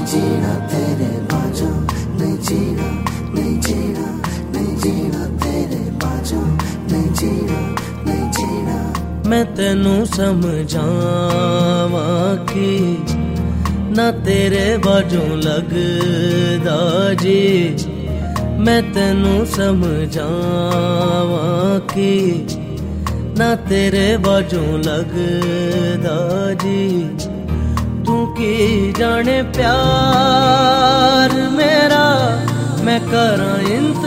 जीना तेरे बाजू, नहीं जीना, नहीं जीना, नहीं जीना तेरे बाजू, नहीं जीना, नहीं जीना। मैं तेनू समझावा कि ना तेरे बाजू लगदा जी, मैं तेनू समझावा कि ना तेरे बाजू लगदा जी। तू की जाने प्यार मेरा, मैं करां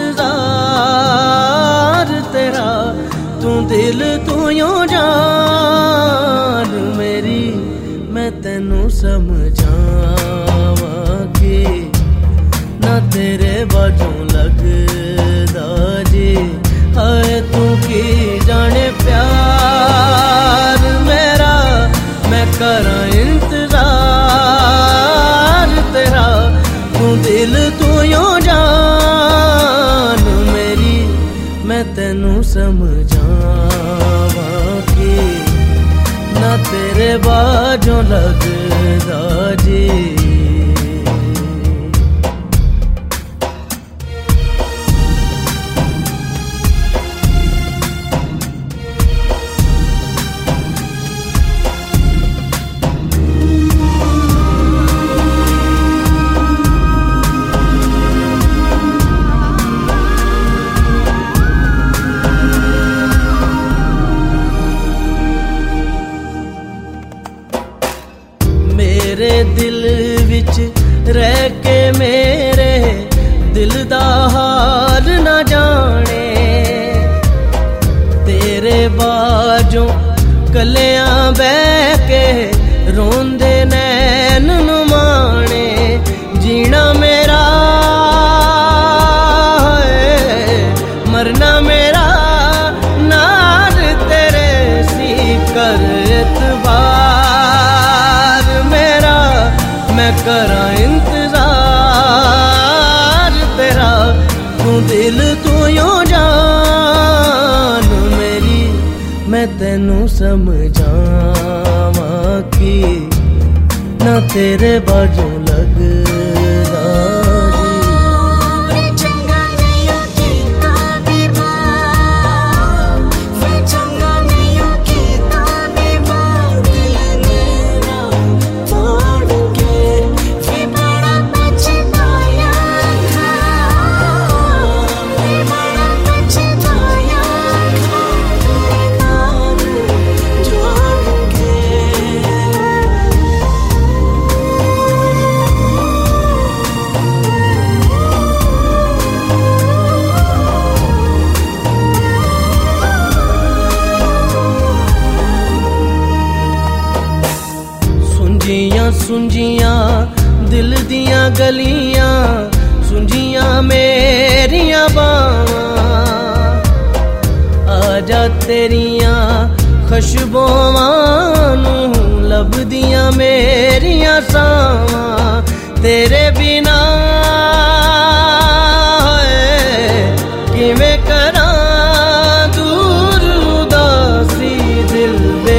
इंतजार तेरा। तू दिल तू यूं जान मेरी, मैं तेनू समझावा कि ना तेरे बाजू लगदा जी। हाय तू की जाने प्यार मेरा, मैं करां इंतजार तेरा। तू दिल तू यूं जान मेरी, मैं तेनू समझावा कि ना तेरे बाजू लगदा जी। मेरे दिल विच रह के मेरे दिल दा हाल ना जाने। तेरे बाजों कलियां बह के रोंदे नैन नुमाने। जीना मेरा है, मरना मेरा नाल तेरे सी कर एतबार मेरा। मैं करां इंतजार तेरा। तू दिल तू यूं जान मेरी, मैं तेनू समझावा कि ना तेरे बाजू लगदा सुंजियां दिल दियां गलियां, सुंजियां मेरियां बावां। आजा तेरियां खुशबुआं नू लभदियां मेरियां सावां। तेरे बिना किवें करां दूर उदासी दिल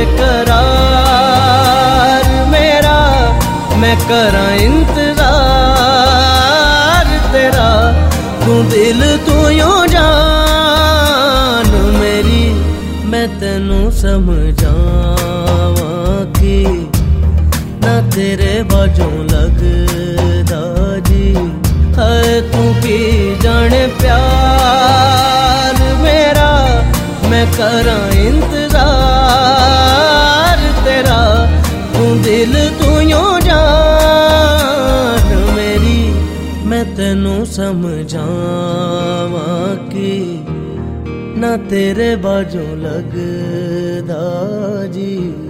बेकरार मेरा। मैं करां इंतजार तेरा। तू दिल तू यूं जान मेरी, मैं तेनू समझावा कि ना तेरे बाजू लगदा जी। हाय तू की जाने प्यार मेरा, मैं करां इंतजार तेरा। तू दिल तू यूं जान मेरी, मैं तेनू समझावा कि ना तेरे बाजू लगदा जी।